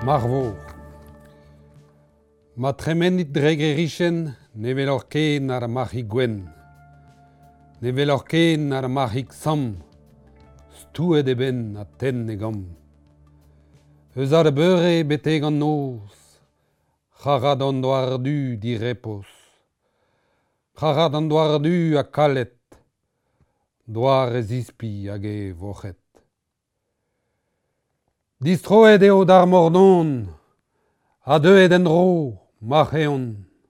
Marvor. Ma tremenit dregerichen ne velor ken ar marc'hi gwen. Ne velor ken ar marc'hi sam. Stouet e ben a ten e gam. Eus ar beure beteg an noz. C'harad an doar-du di repos. C'harad an doar-du a kalet. Doar e zispi hag e vochet. Distroet eo d'ar mordon. A deuet en ro, marc'heon.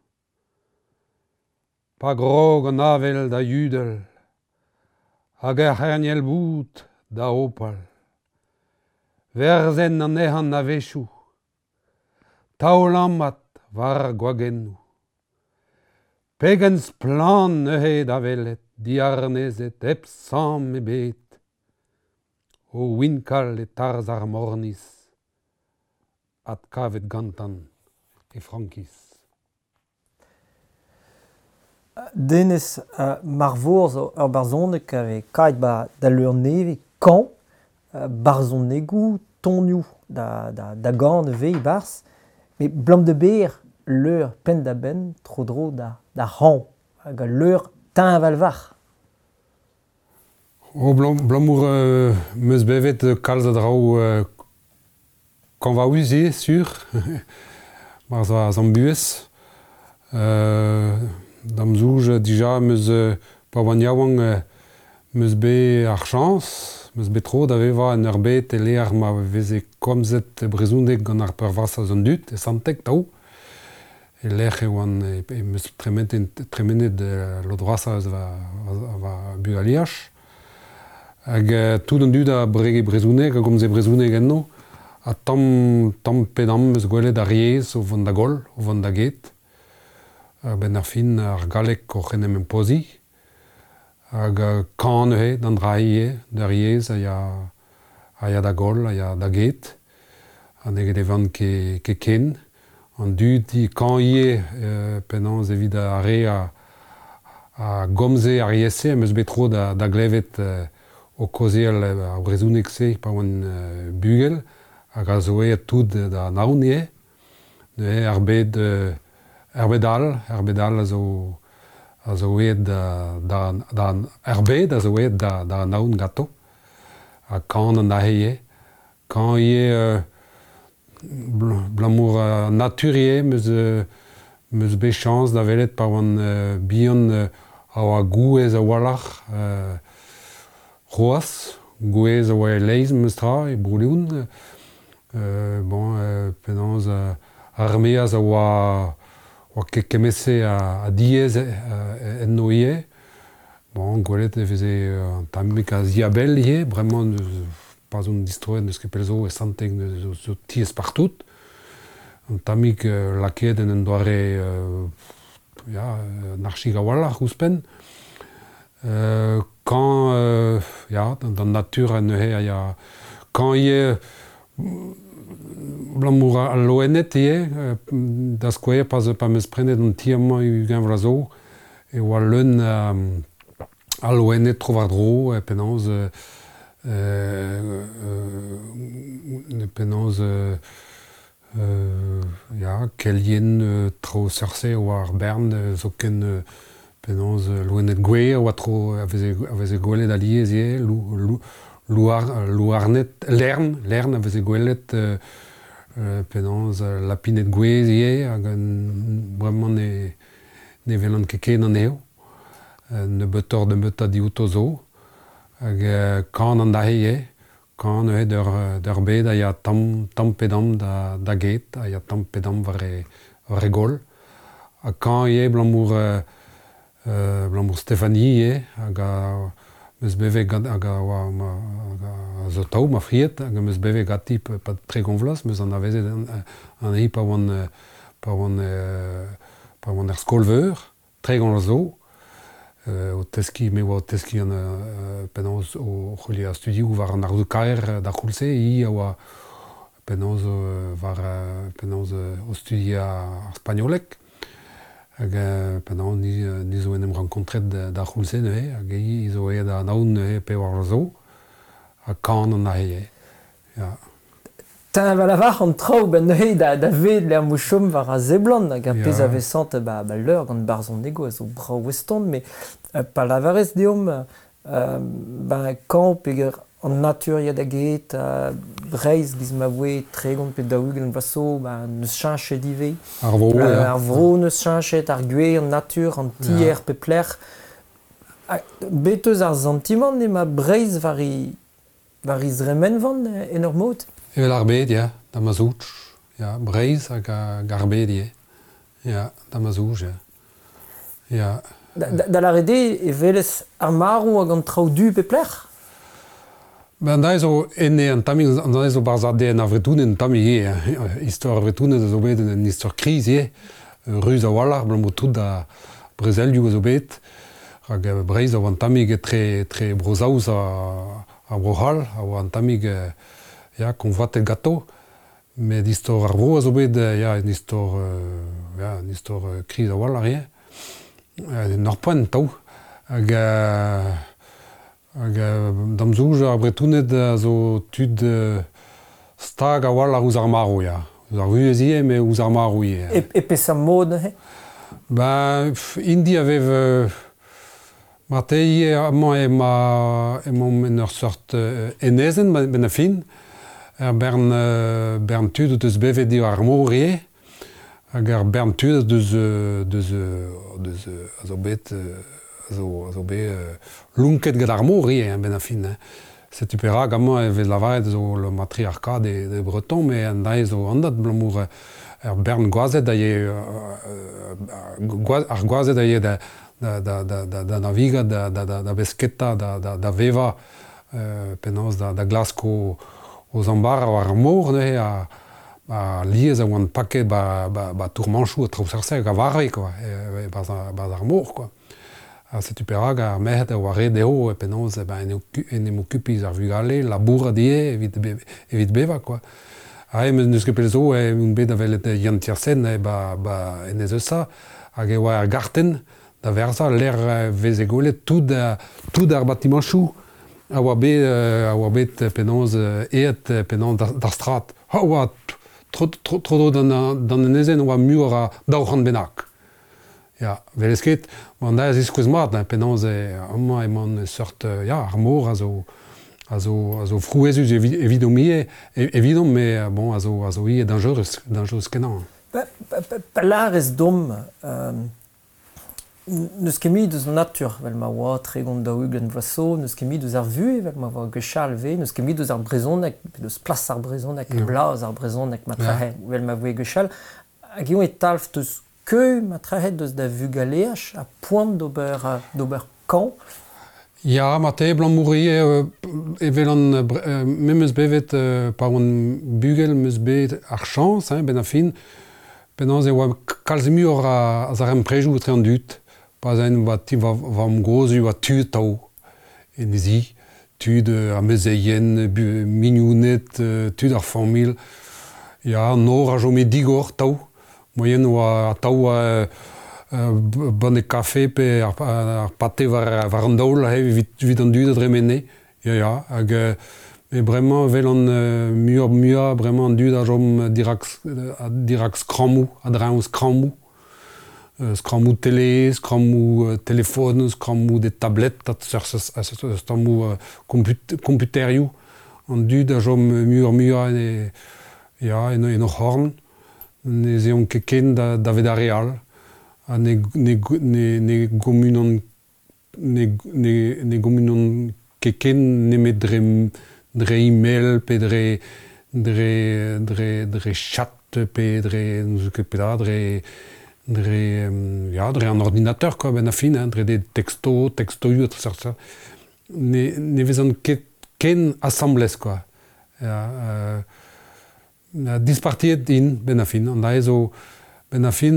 Pa grog an avel da yudel. Hag ar c'herniel bout da opal. Verzen an ec'han na vechou. Taolammat war gwagennou. Pegenz plan neuze da velet, diarnezet, hep sam e bet. O winkal e tarz ar mornis. At kavet gantan e frankis. Denez marvor zo ur barzonek ave kaet ba da leur neve kan barzonegou tonioù da gant vez bars me blam de ber leur pen da ben tro-dro da ran hag a leur teñ aval-varc'h. O blamour meus bevet kalz a drao kan va uze sur mar zo a zambuez. Dam zouj dija meus pa oan yaouan meus be ar chans, meus be tro da veva en ur bet e leer ma veze komzet brezhounek gant ar peurvas a zon dut e santek tao. E leer e oan e meus tremenet lodroasa eus va bu aliach. Hag tout an dud a brege brezhounek a gomze brezhounek enno. A tam pedam meus gwelet ar yez o vant da gol, o vant da get. Ben ar fin ar galek o c'henem en pozi. Hag kan neuze d'an draie d'ar yez a ya da gol, a ya da get. An eget evan ke ken. An dud di kan ie penans evit a re a gomze ar yeze a meus betro da glevet o kozel a brezhounek se pa oan bugel. Hag a zo e tout da naoun ie. Neuze ar bet Herbedal a zo eet da naoun gato. A kan an ahe kan ie blamour naturie meus be chans da velet pa oan bihan a oa gouez a walac'h roaz, gouez a oa e leiz meus tra e broulioun. Penans ar meaz a oa kemese a diez enno ie. Gwelet e veze an tamik a ziabel ie, bremañ pa zon distroet neus kepel zo e santek zo tiez partout. An tamik laket en doare narchig a walac'h ouzhpenn. Kan, dan natur neuze a ya, kan ie blamour a loenet ie, da skoe pa meus prenet an tiamañ ugen vrazo, e oa leun a loenet tro war dro, penans kelien tro seurse war bern zo ken penans loenet gwe, oa tro a veze gwelet a liez ie, louarnet, lern a veze gwelet penans lapinet gwez ie, hag bremañ ne velan ket an eo. Ne betor de meut a diouto zo. Hag kan an dahe ie, kan neuze d'ur bet a ya tam pedam da get, a ya tam pedam war e gol. A kan ie blamour Stéphanie ie, hag meus beve hag a zo tao ma friet, hag meus beve gati pa tre gonvlas, meus an avezet an hi pa oan er skolveur, tre gonvlas zo. O teski, me oa o teski an penans o c'holi a studioù war an arzoù kaer da c'houlse, hi a oa penans war o studi ar spagnolek. Hag penans ni zo enem renkontret da c'houlse neuze, hag hi zo e da naoun neuze pe war zo, a kan an ahe. Ta va lavar an trao ben neuze da ved l'er mouchom war a zeblant hag a pez Ya. a vesant ba l'eur gant barzon nego a zo brao weston, mais pa lavarez deom ben kan peger an natur ya da get breiz giz ma voe tregont pe daougel an vaso neus chanchet dive. Ar vo, ya. Ar vro neus chanchet, ar gwez, an natur, an tier pe plec'h. Beteus ar sentiment ne ma breiz var i zremen van en ur mod. Evel ar bet, ya, da ma zouch. Ya, breiz hag ar bet, ya. Ya, da ma zouch, ya. Ya. Da la rede e velez ar marou hag an trao du pe plec'h. Ben da zo enne an tami, da zo barzade en avretounen an tami ye. Histoire avretounen da zo bet en histoire kriz ye. Ruz a wallar, blam tout da Brezelioù zo bet. Hag breiz a an tamig tre brozaouz a brohal, a an tamig ya konvat el gato. Mais d'histoire ar vro a zo bet ya en histoire kriz a wallar ye. Nor poent tau. Hag damzouj ar bretounet a zo tud stag a wallar ouz ar marou, ya. Ouz ar vuezie, me ouz ar marou ye. E pez am mod he. Ben, indi a vev marteie emañ en ur sort enezen ben a fin. Bern tud eus bevet eo ar mor ye. Hag ar bern tud eus a zo bet lunket gant ar mor ye ben a fin. Setu perak amañ evit lavaret zo le matriarcat de Breton, mais an da zo andat blamour ar bern gwazet a ye ar gwazet a ye da naviga, da besketa, da veva, penaos da glasko o zambar ar mor, ne, a liez a oan paket ba tourmanchou a traousarse a varre, quoi, baz ar mor, quoi. Setu perak ar mehet a oare deo, penaos en em okupiz ar vugale, labour a die, evit beva, quoi. Neus ket pelzo, un bet a velet Yann Tiersen, en ez eus sa, hag e oa ar garten, da verza, l'er vezegolet, tout ar batimanchou, a oa bet penaos eet penaos d'ar strat. Ha oa, tro dan en ezen, oa muur a daourc'han bennak. Ya, velez ket, oan da ez iskouz mat, penaos amañ emañ sort, ar mor a zo frouezus evidon mie, evidon, mais bon, a zo ie dangereux kenan. Pelar ez dom, neus ket mi deus natur, vel ma oa tregont daougel an vaso, neus ket mi deus ar vue, vel ma oa gechal ve, neus ket mi deus ar brezonek, deus plas ar brezonek, blaz ar brezonek matrahet, vel ma voe gechal, hag eo e talf deus matrahet deus da vugaleach a poant d'ober kan. Ya, mate blamourier evel an me meus bevet pa oan bugel meus bet ar chans, ben a fin, penaos e oa kalz muur a zarem prejou tre an dut, pa zain ti va am grozu a tud tao en ezi, tud a mezeien, mignounet, tud ar famil, ya, nor a jome digor tao, moyen oa tao bonne café pe ar pate war an daoul evit an dud a dremene. Ya, hag bremañ vel an muur, bremañ an dud a jom dirak skramou, a draoù skramou. Skramou tele, skramou telefon, skramou de tablet, skramou computerioù. An dud a jom muur en ur horn. Ne zeon ket ken da vet a real. Ne gomunon ket ken nemet dre email, pe dre chat, pe dre an ordinateur, quoi, ben a fin, dre de texto yu, ne vezan ken assemblez, quoi. Dispartiet din ben a fin, an da ezo ben a fin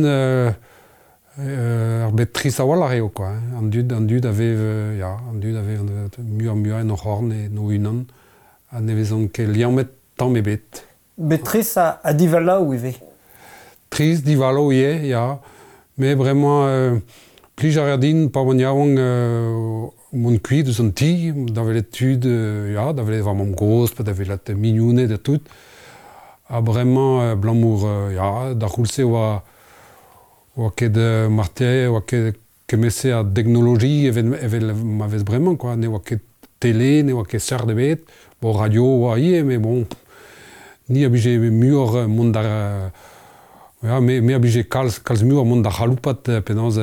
ar bet tris a wallar eo, quoi. An dud a vev muur en ur horn e no unan, a ne vezan ket liamet tamm e bet. Bet tris a divalaou eve. Tris divalaou ye, ya, me bremañ plij a rer din pa oan yaouank mon kuit eus an ti, da velet tud, da velet va mam gros, da velet mignounet et tout. bremañ blamour, ya, da c'houlse oa ket marté, oa ket kemese a technologie evel ma vez bremañ, quoi. Ne oa ket télé, ne oa ket sar debet, bo radio oa ie, mais bon, ni a bije muur mont da... Ja, me a bije kalz muur mont da c'haloupat penaz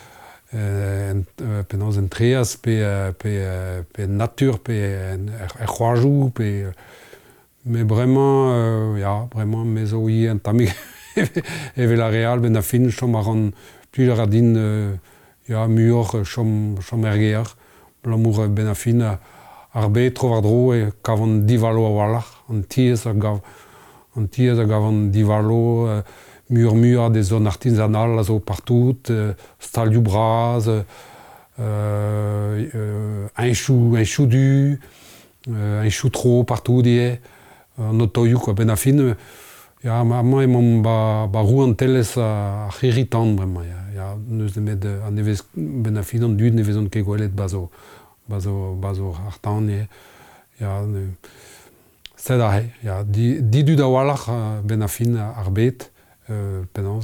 en treaz pe natur, pe c'hoarjou, pe... Mais vraiment, ja, vraiment, me zo ie en tamig evel a real ben a fin, chom a ran plusieurs a din, ja, muur, chom ergear, blamour ben a fin, ar bet tro war dro e kavant divalo a walach, an tiez a gavant divalo, muur des zones artisanales zo partout, stalioù braz, un chou du, un chou tro partout die, an otoioù, quoi, ben a fin, ja, ma emañ ba rou an tellez a c'heritant, bremañ, ja, neus demet an nevez ben a fin an dud nevezon ket gwelet bazo ar tan, ja, sed a he, ja, didud a walach ben a fin ar bet, penaz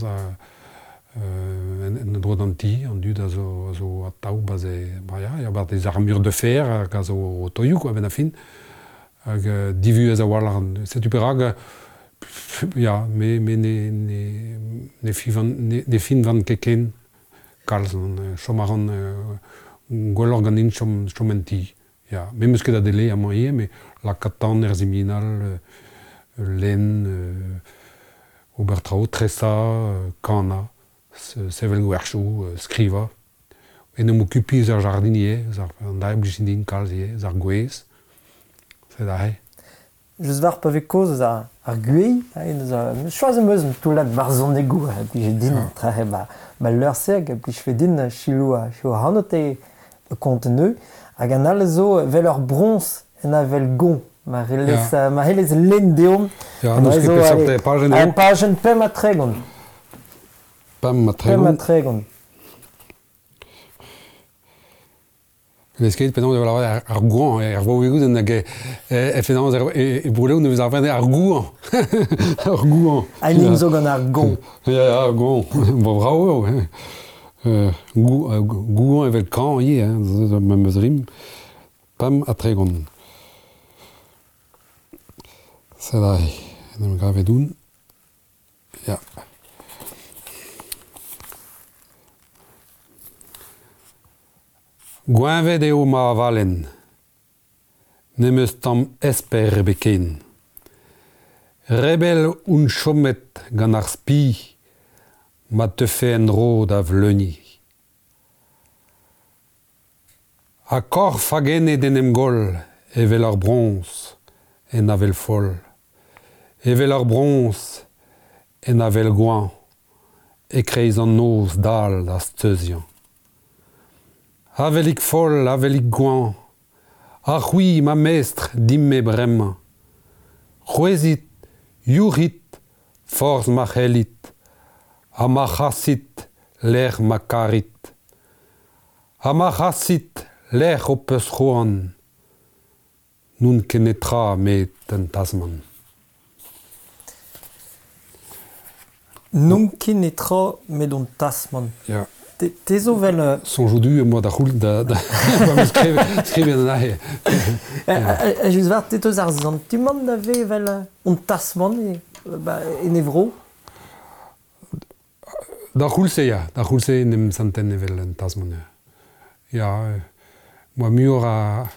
en droit an ti, an dud a zo a taou baze, ja, bar des armures de fer hag a zo otoioù, quoi, ben a fin, hag divu ez a walach, setu perag, ja, me ne fin van keken kalz, chom a ran gwelloc'h ganin chom en ti. Ja, me meus ket a dele a man mais la katan erziminal, len, obertrao, tresa, kana, sevel gwerchou, skriva. En em okupi ar jardinier, an da eblichin din kalz ar gwez. C'est da he. Just war pa vez koz ar gwez, neus choaz em eus toulat barzhonegou, j'ai din trahe ba leurseg, plij fe din chilou a hanote konteneu, hag an all zo vel ur bronz en a vel gont, ma relez len deom. Ja, neus ket peseurt pajen eo. Pajen pem a tregon. Pem a tregon. Lesket penans evel ar gouan, ar vaouegout en hag penans e broleo neus ar vende ar gouan. Ar gouan. Ein in zo gant ar gont. Ja, ar gouan. Bo bravo. Gouan evel kan ie, ma meus rim. Pem a tregon. Sedai, en em gravedoun. Ja. Gwenvet eo ma valen, nemeus tamm esper beken. Rebel un chomet gant ar spi, ma tefe en ro da vleuni. A kor fagenet en em gol, evel ar bronz, en avel fol. Evel ar bronz, en avel gouan, e kreiz an noz dal da steuzian. Avelik fol, avelik gouan, ar c'hwi ma mestre dimme bremañ. C'hwezit, yourit, forz ma c'hellit, a ma c'hassit, l'er ma karit. A ma c'hassit, l'er o peus c'hoan, nun kenetra met un tasman. Nun kenetra met un tasman. Ja. Te zo vel... Son joudu moi da c'houl da skriven an ahe. Just war te teus ar zantumant da ve vel un tasman en evro? Da c'houlse, ja. Da c'houlse en em santen evel un tasman. Ja, moi mur a...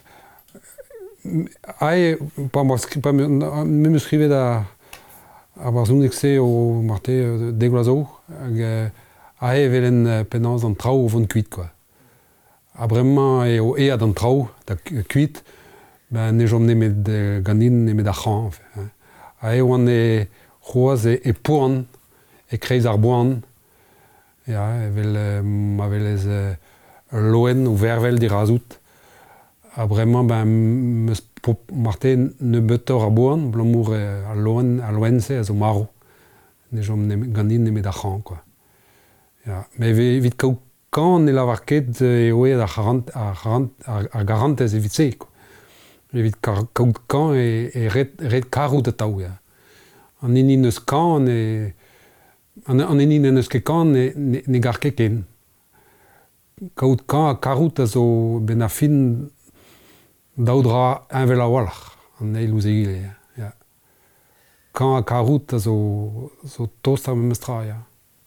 Ae, pa me skrivet a barzounek se o marte deglazo, hag... Ae velen penans an trao vont kuit, quoi. A bremañ eo ead an trao da kuit, ben ne jom nemet ganin nemet a c'han. Ae oan e c'hoaz e poan, e kreiz ar boan, ja, ma velez loen ou vervel dirazout. A bremañ ben meus marte ne betor ar boan, blamour a loense a zo maro. Ne jom ganin nemet a c'han, quoi. Ja, me evit kaout kan ne lavar ket eo ead ar garantez evit se. Evit kaout kan e red karout a tau. An enin eus kan an enin en eus ket kan ne gar ket ken. Kaout kan a karout a zo ben a fin daoudra envel a walc'h an eil ouzegile. Ya. Kan a karout a zo tost ar memes tra, ya.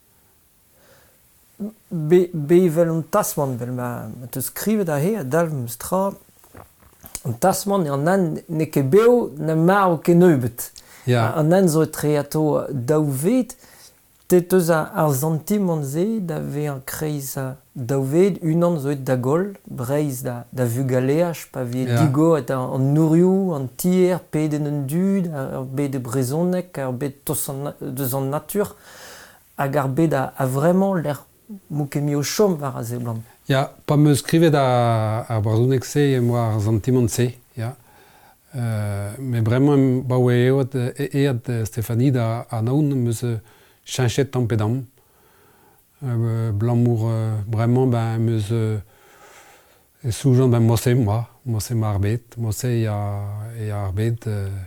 Be vel un tasman vel ma te skrivet a he a dal memes tra un tasman an an ne ket beo na mar o ket neubet. Ya. An an zo treato daouvet, te eus ar zantim an ze da ve an kreiz daouvet, unan zo et da gol, breiz da vugaleaj, pa ve digo et an nourioù, an tier, peden un dud, ar bet de brezonek, ar bet deus an natur, hag ar bet a vraiment l'air moukemi o chom war a zeblant. Ya, pa me skrivet a brazounek se, moi ar zantim an se, ya. Mais vraiment, ba oe eat Stéphanie da anaoun meus chanchet tampedam. Blamour, vraiment, ben, meus soujan ben mosse ma ar bet. Mosse ya ar bet,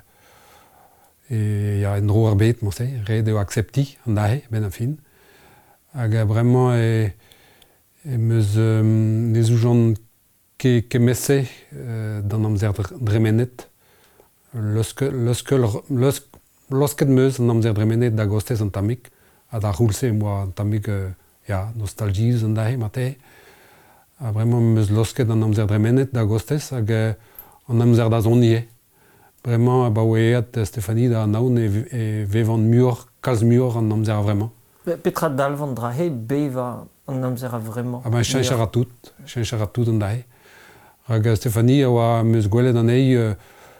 ya en dro ar bet, mosse, red eo accepti, an dahe, ben a fin. Hag vraiment, meus ne soujan ket messe dan amzer dremenet. Losket meus an amzer dremenet da gostez an tamik, a da roulse moa an tamik nostalgiz an dahe mate. Vraiment meus losket an amzer dremenet da gostez hag an amzer da zonie. Vraiment ba oeat Stéphanie da naoun e vevan mur, kalz mur an amzer vraiment. Petra dalvan dra he beva an amzer a vraiment. Ben chancher a tout an dahe. Hag Stéphanie a oa meus gwelet an ei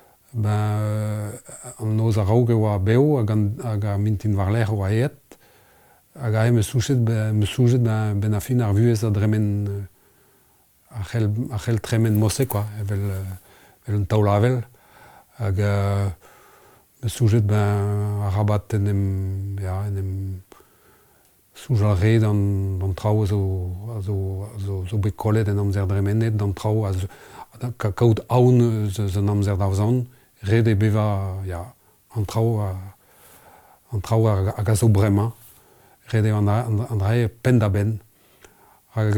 an noz a raoug e oa beo hag a mintin warler oa eet. Hag a meus soujet ben a fin ar vuez a dremen a c'hell tremen mosse, quoi, evel un taoulavel. Hag meus soujet ben a rabat en em soujal red an trao zo bet kollet en amzer dremenet, dan trao kaout aoun an amzer daouzan, red e beva an trao hag a zo bremañ, red eo an dra pen da ben. Hag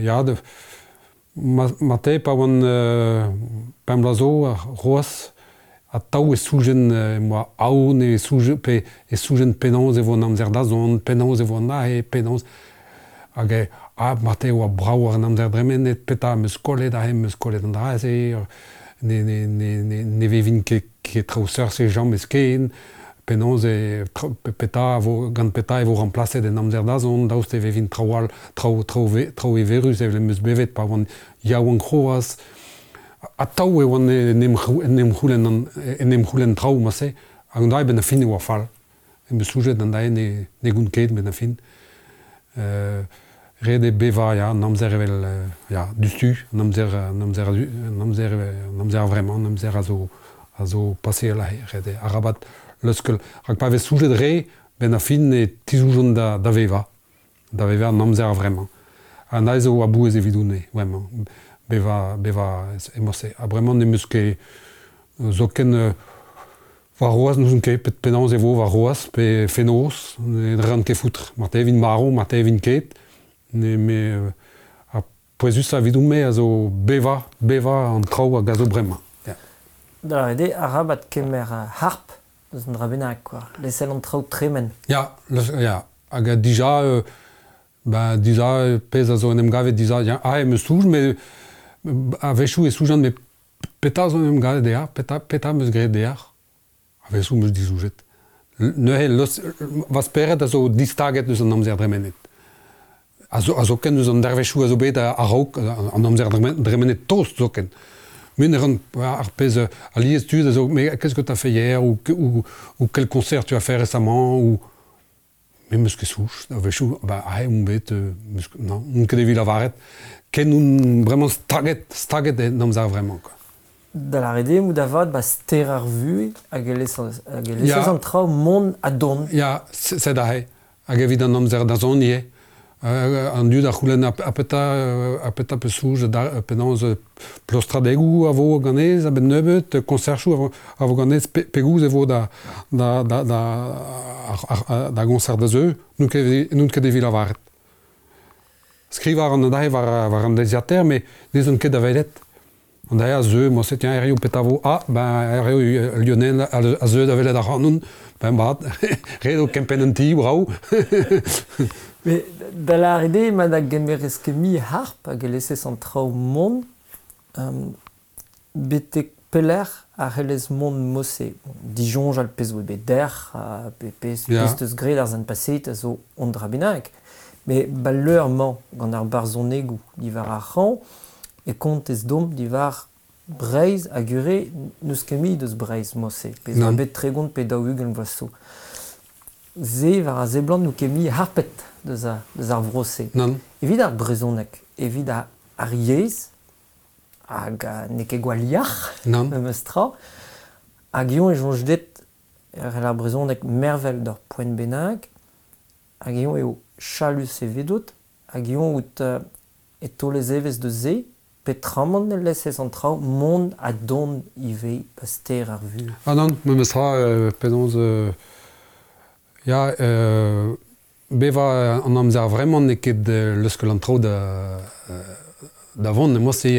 mate pa oan pem blazo a roas a tao e soujen moa aoun e soujen pennoz evo an amzer da zon, pennoz evo an dahe, pennoz. Hag mate oa brao ar an amzer dremenet, peta meus kollet an draze, ne vevin ket traoù seurse jam eus ken, pennoz peta evo remplacet en amzer da zon, daoust e vevin trao e verus evel meus bevet pa oan yaouan kroaz. A tao e oan en em c'houlen trao ma se, hag an dae ben a fin e oa fall. E meus soujet an dae ne goun ket ben a fin. Red e beva an amzer evel dustu, an amzer vraiment, an amzer a zo pase la red e. A rabat leuskel, hag pa vez soujet re ben a fin e tizoujon da veva. Da veva an amzer vraiment. An dae zo a bouez evidoune, vraiment. Beva emosse. A bremañ ne meus ket zo ken war roaz nous ket pet pennañ evo war roaz pe fenoz, ne dran ket foutre. Marte evin marron, marte evin ket, a poezus a vidoù me a zo beva an trao hag a zo bremañ. Da ede a rabat kemer harp, eus an dra bennak, quoi. Lesel an trao tremen. Ya, hag a dija pez a zo en em gavet dija, e meus souj, me a vechou e soujan, me peta zo en em gavet dear, peta meus gret dear, a vechou meus dizoujet. Neuhe, vas peret a zo distaget eus an amzer dremenet. A zo ken eus an dervechou a zo bet a raok, an amzer dremenet tost zo ken. Men ar pez a liez tud a zo, mais qu'est-ce que tu as fait hier, ou quel concert tu as fait récemment, ou... Mais meus ket souj, a vechou, un bet, non, un ket evit lavaret, ken un vraiment staget en amzer vraiment, quoi. Da la rede mou da vat ster ar vu hag elez an trao mont a don. Ya, se da he. Hag evit an amzer da zon ie. An dud ar c'houlenn a peta peusouj penans plostradegou a vo ganez a ben nebeut, konserchou a vo ganez pegouz e vo da gonsert da zeu, n'out ket evit lavaret. Skrivar an dae war an desiater, me nez an ket da velet. An dae a zeu, mo se tiens erioù peta vo, erioù Lionel a zeu da velet ar c'hanoun, ben bat, redo kempen an ti, brau. Mais da la idée, ma da gemerez mi harp a gelese an trao mont, betek peler a relez mont mosse. Dijon al pez bet der, pez eus gred ar zan paset a zo on drabenak. Mais balleur man gant ar barzonegou divar ar ran, e kontez dom divar breiz a gure neus kemi deus breiz mosse. Pez a bet tregont pe daoug an voasso. Ze var a zeblant nou kemi harpet deus ar vrose. Evit ar brezonek, evit ar yez, hag ne ket gwal liach, meus tra, hag ion e jonj det ar brezonek mervel d'ar poent bennak, hag ion eo chalus e vedot, hag ion out e tolez evez de ze, petramant ne laissez an trao mont a don ive paster ar vu. Non, meus tra penons... Beva an amzer vraiment ne ket leuskel an trao da vont, ne mosse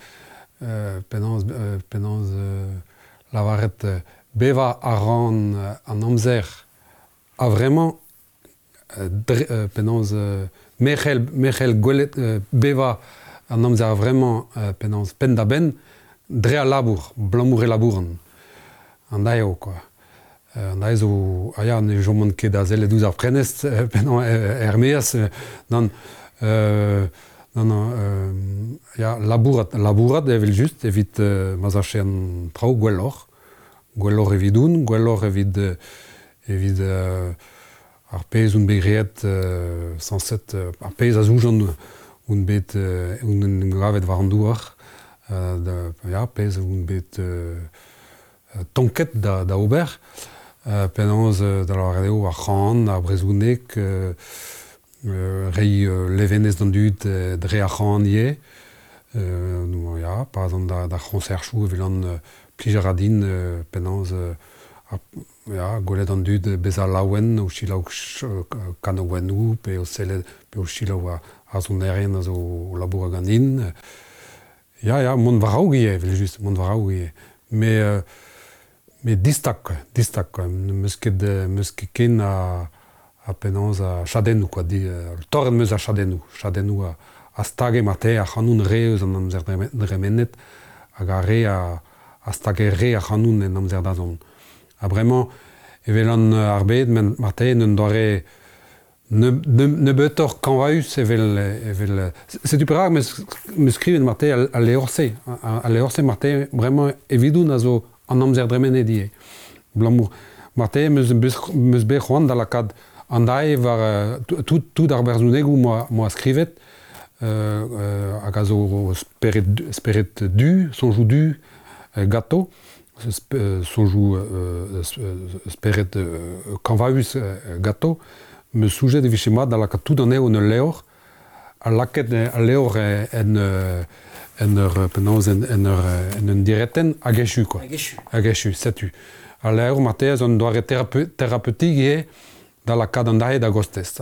penans lavaret beva a ran an amzer a vraiment penans Mechel gwelet beva an amzer vraiment penans pen da ben dre a labour, blamour e labouren. An daio, quoi. An daio zo, ne jomant ket da zelle douz ar prenest penan meas, labourat evel just, evit mazache an trao gwellor. Gwellor evidoun, gwellor evit ar pez un begreet sanset, ar pez a zoujan un bet un gravet war an douar. Pez un bet tonket da ober. Penans da la radio ar c'han, ar brezounek, rei levenez d'an dud dre ar c'han ie. Par exemple, da c'honserchou evel an plijer a din penans gwelet an dud bez a laouen, o chilaou kanaouenou, pe o chilaou a zonerien a zo labour a ganin. Mont varaou ie, evel just, mont varaou ie. Mais distak, meus ket ken a penans a chadenou, quoi, torren meus a chadenou a stage mate a c'hanoun re eus an amzer dremenet, hag a re a stage re a c'hanoun en amzer da zon. A bremañ, evel an arbet, men mate n'en doare ne betor kanvaus evel... Setu perak meus skriven mate a leorse. A leorse mate bremañ evidoun a zo an amzer dremenet die. Blamour. Mate meus bet c'hoant da lakad an dae var tout ar berzounegou moa skrivet hag a zo speret du, sonjou du, gato, sonjou speret kanvaus gato, meus soujet evit chema da lakad tout an eo ne leor, a laket a leor en un direten hag echu, quoi. Hag echu, setu. A leor mate a zon doare terapeutik e da lakad an dae da gostez,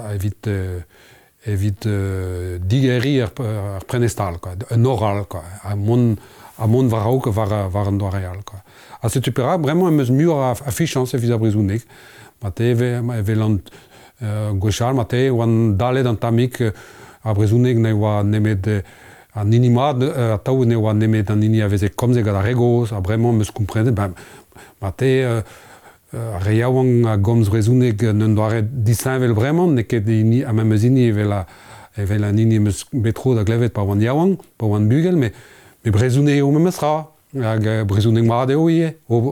evit digeri ar prenestal, quoi, un oral, quoi, a mont varaouk var an doareal, quoi. A setu perak, bremañ eus mur a fichans evit a brezounek, mate evel an gwechal, mate oan dalet an tamik a brezounek ne oa nemet an inimad, a taou ne oa nemet an ini a veze komzeg a regoz, a bremañ meus komprenet, mate a reiaouan a gomz brezounek n'en doare disainvel bremañ, ne ket a memeus ini evel an ini meus betro da glevet pa oan yaouan, pa oan bugel, me brezounek eo memeus ra, hag brezounek mat eo ie,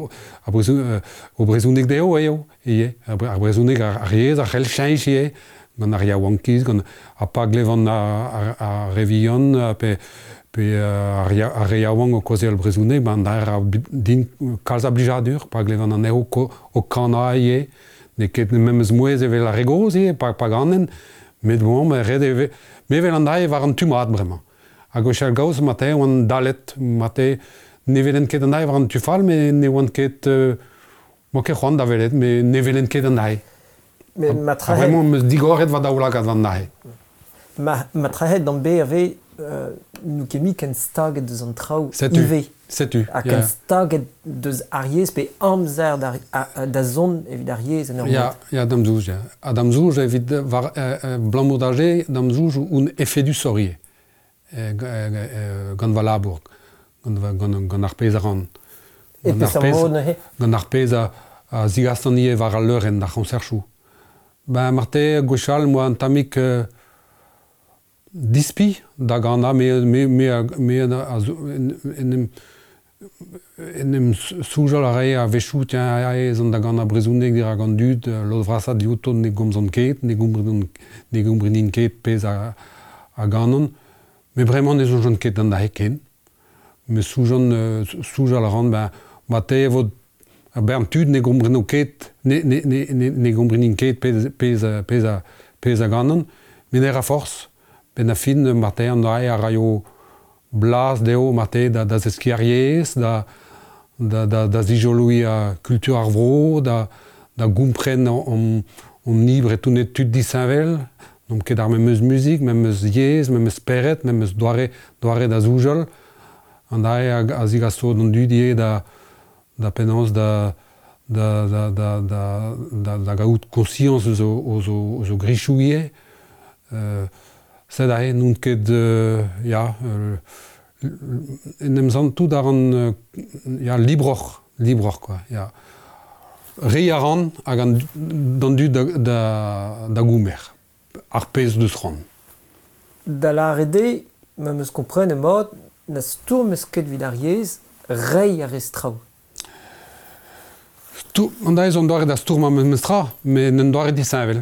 o brezounek deo eo, ar brezounek ar riez, ar c'hell chanch ie, gant ar yaouan kiz, gant a pa glevan a revion, pe ar reiaouan o koze al brezounek, daer a din kalz a blijadur, pa glevan an eo o kana ie, ne ket memeus mouez evel a regoz ie, pa ganen, Met bon, me vel an dai war an tumat bremañ. A gwechal gaoz mate oan dalet, mate ne velen ket an dai war an tufal, me ne oan ket... Mo ket c'hoant da velet, me ne velen ket an dai. Vraiment, meus digoret va daoulagad an dai. Ma trahet d'an be ave, nou ket mi ken staget deus an traoù ive. Setu. A ken staget deus ariez, pe amzer da zon evit ariez en ur mod. Ya, dam zouj, ya. A dam zouj evit var blamour d'age, dam zouj un efedu sorie. Gant va labour, gant ar pez a ran. Et pe sa mod ne he? Gant ar pez a zigastan var a leuren da c'hanserchou. Ben, marte, gwechal, moi, an tamik dispi da gana, enem soujal a re a vechou, tiens, zan da gana brezounek dira gant dud, lot vrasa dioto ne gomzon ket, ne gombrinin ket pez a ganon, me bremañ ne zonjon ket an da heken. Me soujal a ran, ben, mate evod a bern tud ne gombrino ket, ne gombrinin ket pez a ganon, men er a force, ben a fin mate an dae a raio blas deo mate da zeskiariez, da zijoloui a kultur ar vro, da gompren an nibr et tounet tud disavel, donc ket ar memeus musik, memeus yez, memeus peret, memeus doare da zoujol, an dae a zigasto d'an dudie da penans da gaout konsians o zo grichouie. Sed a n'ont ket, en zan tout ar an libror, quoi. Re a ran hag an d'an dud da goumer, ar pez deus ran. Da la rede, ma meus kompren e mod, na stour meus ket vid ariez, rei a rez traoù. An da ez an doare da stour ma meus tra, me n'en doare disavel.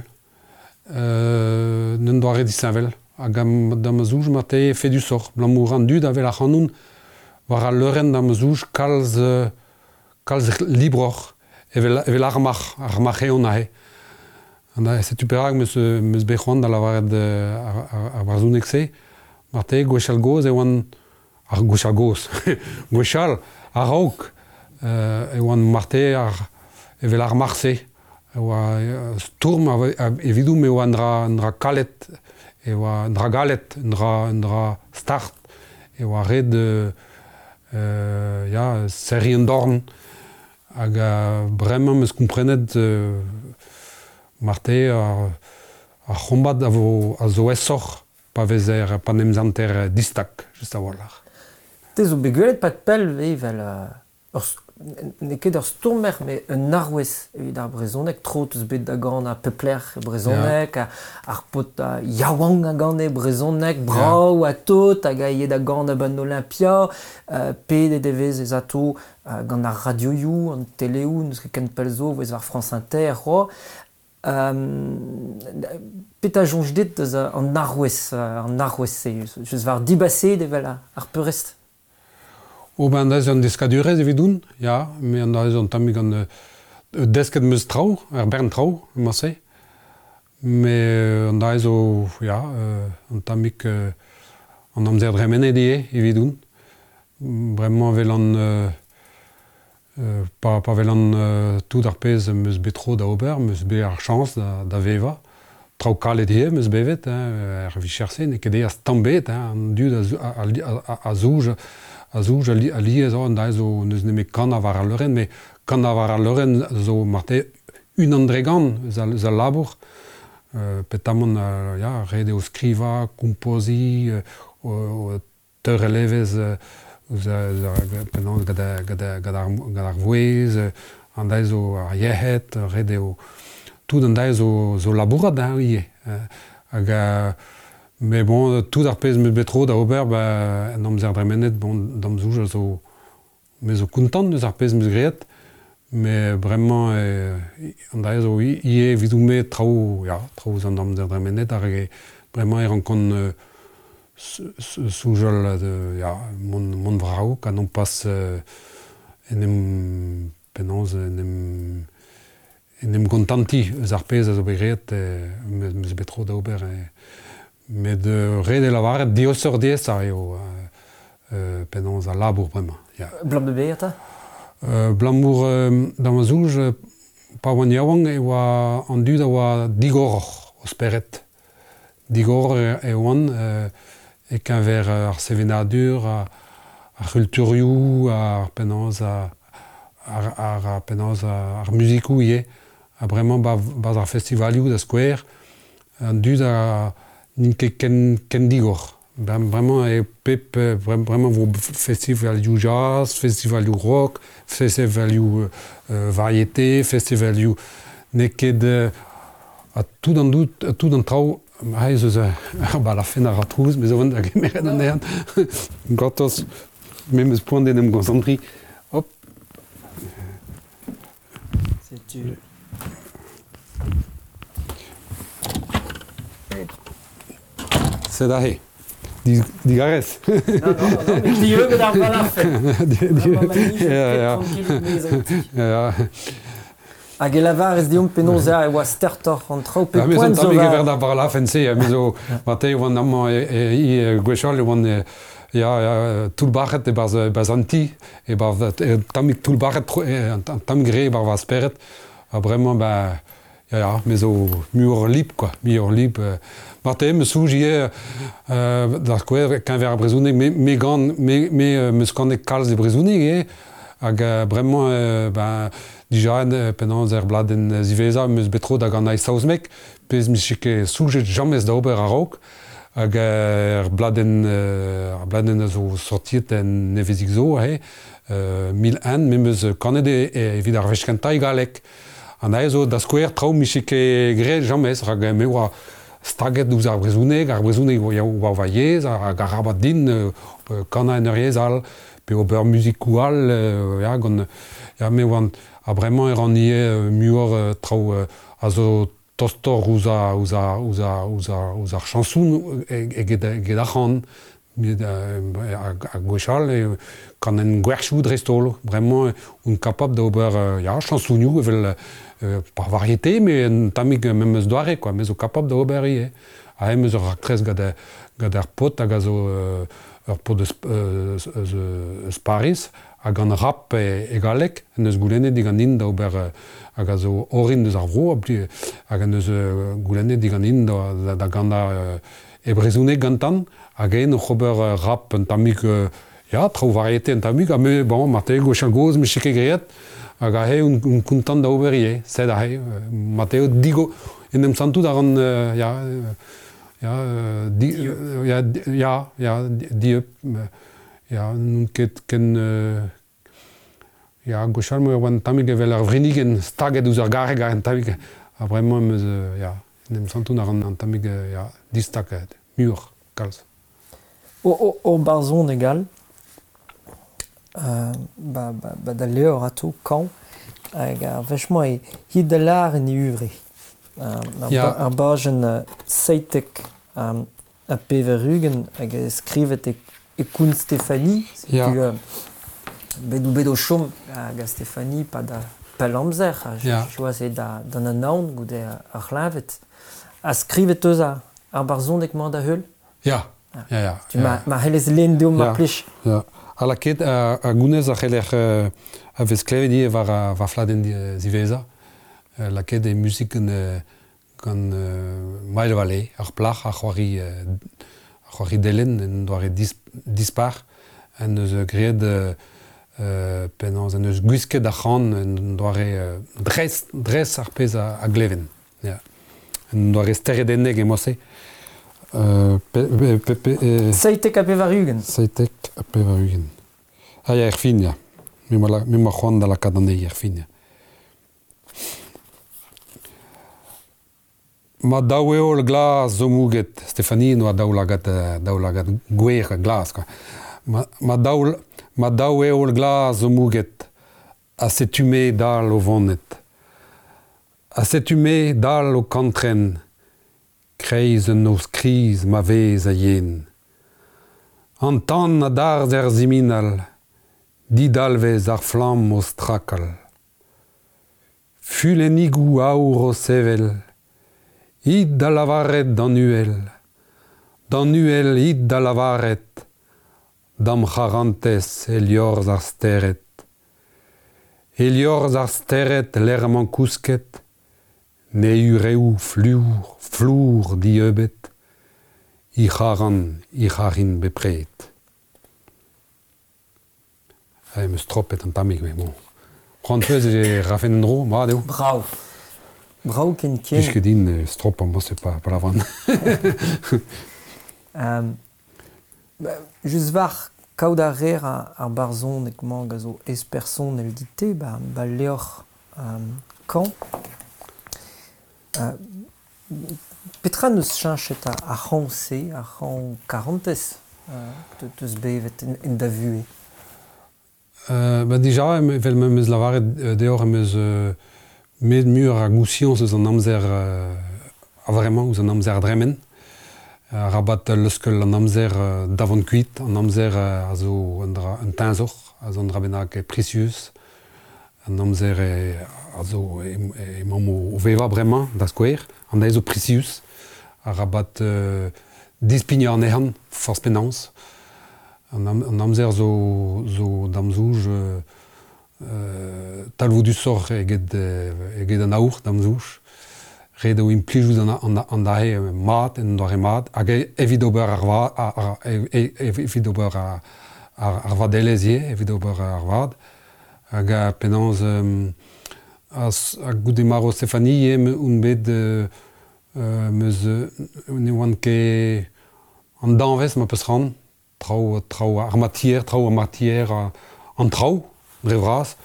N'en doare disavel. Hag da ma zouj mate fedu sor. Blamour an dud avel a c'hanoun war a leuren da ma zouj kalz libror evel armach eon ahe. Setu perak meus bec'hoant da lavaret a warzounek se. Mate gwechal goz eoan... Gwechal goz. Gwechal a raok eoan marte evel armach se. Ewa stourm evidou me oa ndra kalet, ewa ndra galet, ndra start, ewa red serien dorn, hag bremañ meus komprenet marte a c'hombat a zo esoc'h pa vezer pa nemzanter distak, just a wallar. Te zo begwelet pat pell vel ne ket ur stourmer, me un arwez evit ar brezonek, trot eus bet da gant a pepler brezonek, ar pot a yaouang a gant brezonek, brau a tot, hag a yed a gant a ban Olympia, pet e devez ez ato gant ar radioioù, an teleou, neus ket ken pell zo, vez war France Inter, pet a jonj dit eus an arwez se, eus war dibaset evel ar peurest. O ben da ez an deskadurez evidoun, ya, me an da ez an tamik an desket meus traoù, ar bern traoù, ma se. Me an da ez o, ya, an tamik an amzer dremenet evidoun. Bremañ vel an, pa vel an tout ar pez meus betro da ober, meus be ar chans da veva. Traoù kalet meus bevet, ar vicherse, ne ket eaz tambet, an dud a zouj, a liez an da zo neus nemet kan a war a leuren, me kan a war a leuren zo marte un an dregan za labour, petamon red eo skriva, kompozi, teur elevez gad ar vouez, an da zo a yehet, red eo tout an da zo labourat da ie. Hag mais bon, tout ar pez meus betro da ober, en amzer dremenet, bon, dam zouj a zo meus o kontant eus ar pez meus greet, mais bremañ an da zo ie vidou me traoù zan amzer dremenet, ar bremañ an kon soujol mon vrao, ka non pas enem penans, em kontanti eus ar pezh a zo begret, meus betro d'ober. Met red e lavaret diosur diez a eo penons a labour bremañ. Blam de beata? Blamour da ma zouj, pa oan yaouan, e oa an dud a oa digor o speret. Digor e oan, e kenver ar sevenadur, ar culturioù, ar penons ar musikou ie. A bremañ baz ar festivalioù da skouer, an dud a n'int ken digor. Vraiment, e pep, vraiment, vo festivalioù jazz, festivalioù rock, festivalioù variété, festivalioù neket a tout an trao, ha eus la fin ar ratrouz, mais avant da gemeret an ern. Gantos, même eus poan den em gonzantri. Hop. C'est tu... C'est da he. Digarez. Non, mais dieu que d'ar balafen. Ja. Hag e lavarez deomp penaos e oa stertor an trao pe Mais poent on zo tamig ever da balafen se, mais o matei oan amman e gwechal oan tout bachet e baz anti, e tamig tout bachet, tamig re bar va speret, a bremañ, mais o muur lip, quoi, muur lip. Martin, me soujier da skouer kenver a brezhounek, me gant, me skanek kalz e brezhounek, hag bremañ, dija penans bladen ziveza, meus betro da gant saouzmek, pez mis cheke soujet jamez da ober a raok, hag bladen a zo sortiet en nevezik zo, 1001, me meus kanet evit ar vechkentai galek. An a zo da skouer trao mis cheke gre jamez, hag me oa staget ouz ar brezhounek oa vaiez, hag ar rabat din, kana en ur yezal, pe ober musikou al, me oan, a bremañ er an ie muor trao a zo tostor ouz ar chansoun eget ac'han, a gwechal, kan en gwerchou drestolo, bremañ un kapab da ober chansounioù evel par variété, mais tamig même eus doare, quoi, mais o kapab da ober ie. A hem eus ur raktrez gad ar pot hag a zo ur pot eus Paris, hag an rap e galek, en eus goulennet digan in da ober hag a zo orin eus ar vro, hag en eus goulennet digan in da ganda e brezhounek gantan, hag en o c'hober rap en tamig, trao variété en tamig, a me, bon, marteg gwechal goz, me cheke greet, hag a he un kontant da ober ie, sed a he, Mateo digo, en em santou d'ar an, diep, nun ket ken, gwechal me oan tamig evel ar vrinigen staget ouz ar gareg ar tamig, a bremañ meus, en em santou d'ar an tamig, distaket, mur, kalz. O barzon egal, da leo rato kan, hag ar vechmañ hit da lar en ivre. Ar bajen seitek a peverugen hag skrivet e koun Stéphanie, bedo chom hag a Stéphanie pa da pel amzer, joaz e da an naon goude ar lavet. A skrivet eus ar barzondek man da heul? Ja. Ma helez len deom ma plech. A laket a gounez a c'heller a vez klevet war fladen ziveza. Laket e musik gant Mael Vallée, ar plach, a c'hoari delen, en doare dispar, en eus greet penans, en eus gwisket ac'han, en doare dres ar pez a gleven. En doare steredennek e mosse. Seitek a pevarugen. Seitek a pevarugen. Er fin, ja. Me ma c'hoant da la kadanei er fin, ja. Ma daou eo le glas zo mouget, Stéphanie no a daou lagat gwer a glas, quoi. Ma daou eo le glas zo mouget, a setume dal o vannet. A setume dal o kantren, kreiz un noz kriz ma vez a yen. Antan a darz er ziminal, didalvez ar flam o strakal. Fulenigou aour o sevel, id da lavaret d'annuel id da lavaret, dam charantez eliorz ar steret. Eliorz ar steret l'erman kousket, ne ureu flour diebet, i charin bepret. Meus tropet an tamik, mais bon. C'hoantpeus e rafen en ro, ma deo. Bravo. Bravo ken Plus que din, strop an bosse pa lavan. Just var kaout a rer ar barzon ek mang a zo esperson el dite, ba leoc'h kan. Petra neus chanchet a c'hanse, a c'han karantez, teus bevet en da vue. Dija, vel meus lavaret deoc'h meus met mur a gousion eus an amzer a vremañ eus an amzer dremen. Rabat leuskel an amzer davant kuit, an amzer a zo un tenzor, a zo an drabenak precius. An amzer a zo emam o veva bremañ da skouer, an da zo precius. A rabat dispigna an ehan, force penans. An amzer zo damzouj talvoudusor eget an aour damzouj. Red o implijouz an dahe mat, en doare mat, hag evit ober ar vadelezie, evit ober ar vad. Hag penans a goude maro Stefanie un bet meus ne oan ket an danvez ma peus ran, trao ar matier an trao, dre vras.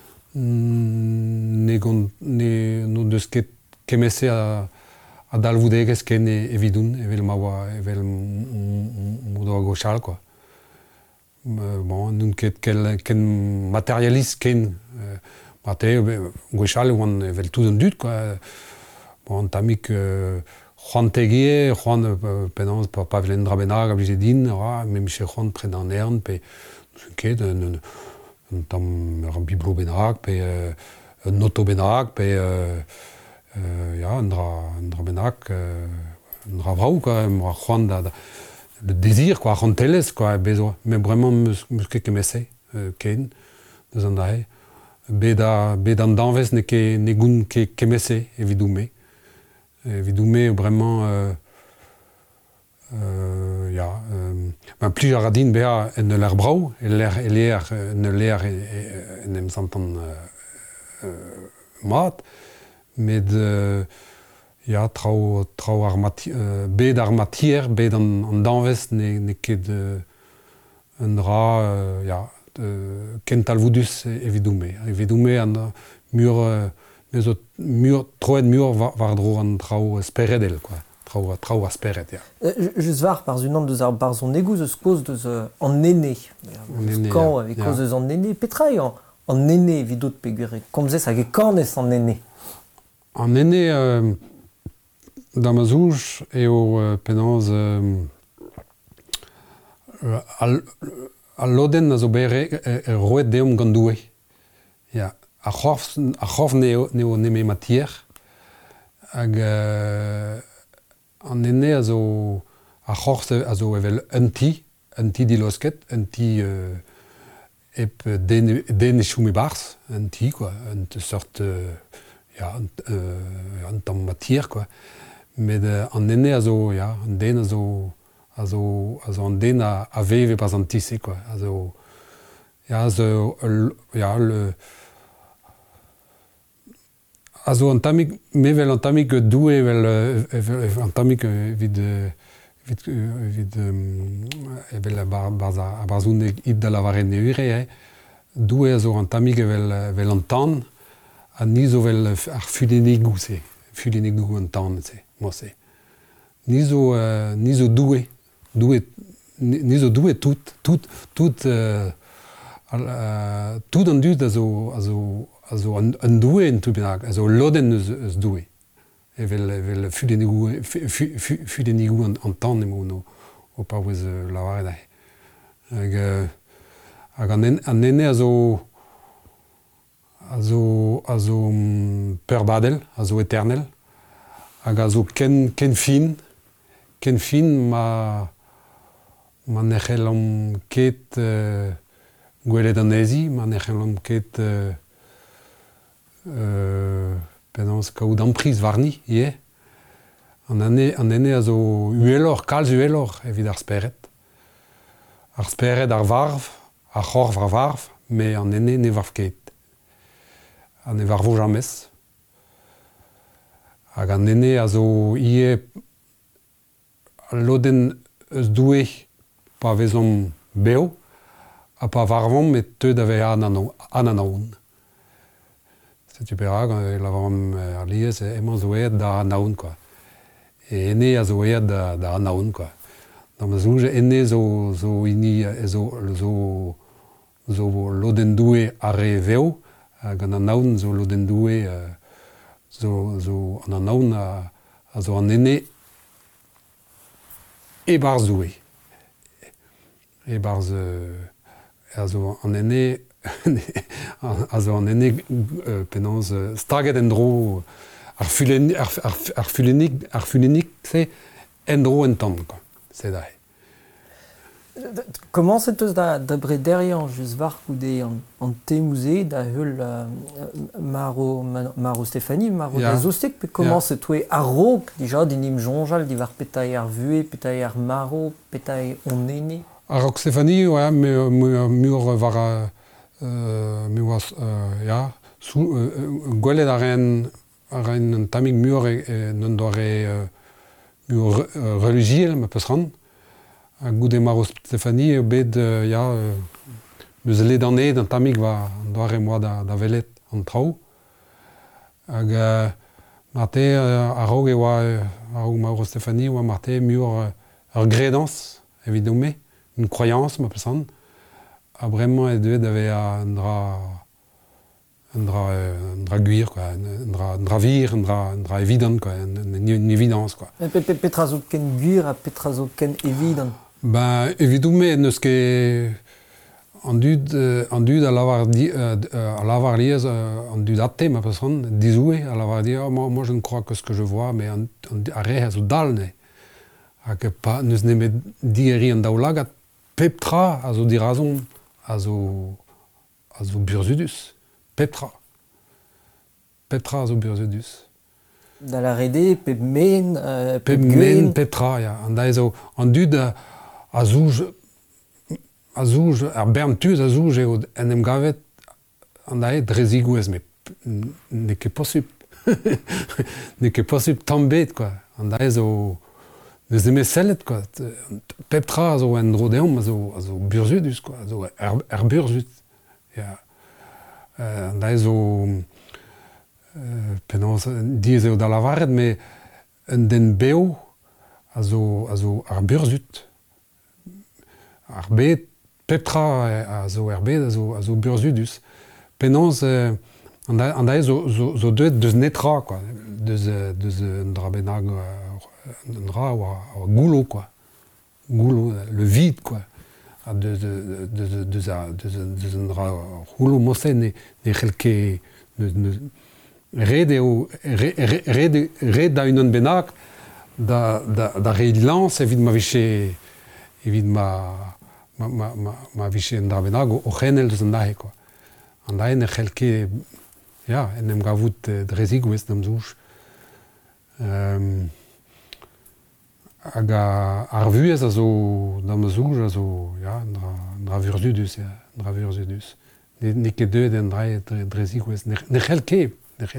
No deus ket kemese a dalvoudegez ken evidoun, evel maoa, evel moudo a gochal, quoi. Bon, nun ken materialist ken, mate, gochal oan evel tout an dud, quoi. Bon, tamik c'hoantegie, c'hoant penans pa velen drabenag a blije din, me miche c'hoant pred an ern, pe nun ket un tamm ur biblo benag, pe un noto benag, pe un dra benag, un dra vrao, quoi, a c'hoant le désir, quoi, a c'hoantelez, quoi, bezo. Mais vraiment, meus ket kemese, ken, deus an dahe. Bet an danvez ne goun kemese, evidoume. Evidoume, vraiment, plij a radin beha en l'er brao, en l'er en em santan mat, met trao ar bet ar matier, bet an danvez ne ket un dra, ken talvoudus evidoume. Evidoume an mur, troet mur war dro an trao speredel, quoi. Trao a speret, ya. Just var, par un an deus ar barzon negouz eus koz deus an ene. Kan, avec koz deus an ene. Petra an ene vidot pegure. Komzez hag e kanez an ene. An ene, da ma zouj, eo penans al loden a zo bere roet deom gandoue. Ya. A c'horf neo neme matier, hag an ene a zo evel un ti dilosket, un ti ep den e choume bars, un ti, quoi, un sort, un tamm matier, quoi. Met an ene a zo, an den a zo an den a veve pas an tisse, quoi. Also an tamik, mevel an tamik doue an tamik vid evel a barzoun id da lavaren neure, doue a zo an tamik evel an tan, a nizo vel ar fulenigou se, fulenigou an tan se, mo se. Nizo doue tout an dud a zo an doue en tout benag, a zo loden eus doue. Evel fulenigou an tan emo o pa ouz lavaret ahe. Hag an ene a zo a zo perbadel, a zo eternel, hag a zo ken fin ma nec'hellom ket gwelet an ezi, ma nec'hellom ket penaos kaout ampris warni, ie. An ene a zo uelor, kalz uelor evit ar speret. Ar speret ar varv, ar c'horv ar varv, me an ene ne varv ket. An e varvo jamez. Hag an ene a zo ie loden eus doue pa vezom beo, a pa varvom met teud ave an anaon. Setu perak, lavarom ar liez emañ zo aet da anaon, quoi. E ene a zo aet da anaon, quoi. Da ma zouj ene zo ini, zo loden doue are veo, hag an anaon zo loden doue, zo an anaon a zo an ene e-barzh doue. E-barzh a zo an ene a zo an ene penaos staget en dro ar fulennik se en dro en tamm, quoi. C'est da. Comment c'est eus da brederian just var goude an temouze da heul Maro Stéphanie, Maro da zostek, pe comment c'est toe ar rog, dija din im jonjal, di var petai ar vue, petai ar Maro, petai on ene. Ar rog Stéphanie, ouais, mur var ja, gwelet ar en tamig mur n'en doare mur religiel, ma peus ran. Goude Maro Stéphanie eo bet, ja, meus led an ed an tamig va doare moa da velet an trao. Hag marte ar rog e oa, ar rog Maro Stéphanie oa marte mur ur gredans, evidome, une croyance, ma peus ran. A bremañ e deuet ave un dra gwir, quoi, un dra vir, un dra evident, quoi, une évidence, quoi. Petra zo ken gwir a petra zo ken evident. Ben, evidoume, neus ket an dud a lavar liez, an dud atte, ma peus ran, dizoue, a lavar di, moi je ne crois que ce que je vois, mais a re a zo dal, ne. Hag neus nemet dieri an daoulagat, peptra a zo dirazon, a zo burzudus. Petra a zo burzudus. Da la rede, pep men, petra, ya. An da ezo, an dud a zouj, ar bern tuz a zouj eo en em gavet, an da e drezigouez, me ne ket posib. Ne ket posib tambet, quoi. An da ezo, neus eme sellet, quoi. Petra a zo en dro deom, a zo burzudus, quoi. A zo er burzud. Ya. An da ezo, penaos, diez eo da lavaret, me un den beo a zo ar burzud. Ar bet, petra a zo er bet, a zo burzudus. Penaos, an da zo deuet deus netra, quoi. Deus un dra benag, un dra oa goulo, quoi. Goulo, le vide, quoi. Deus un dra goulo moset ne c'hellke red da unan bennak da red lans evit ma viche ma viche un dra bennak o c'henel deus an dahe, quoi. An dahe ne c'hellke, ja, en em gavout drezigouez d'am zouj. Hag ar vuez a zo, d'am zouj a zo, ja, un dra vurzudus, ja, un dra vurzudus. Ne ket deuet en dra drezigouez, ne c'hellke.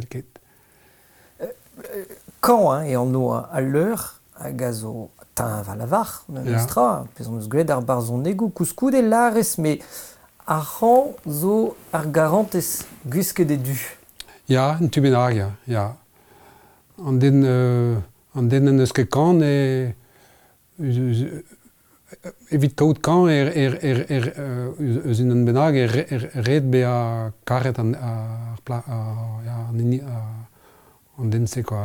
Quand, et on a à l'heure, à gazo, t'as va la var, n'estra, puis on se gled ar barzon ego, couscous et lares, mais arran zo ar garantes guisque des du. Ja, un tubenag, ja. An den en eus ket kan evit kaout kan eus un benag red be a karet an den se, quoi.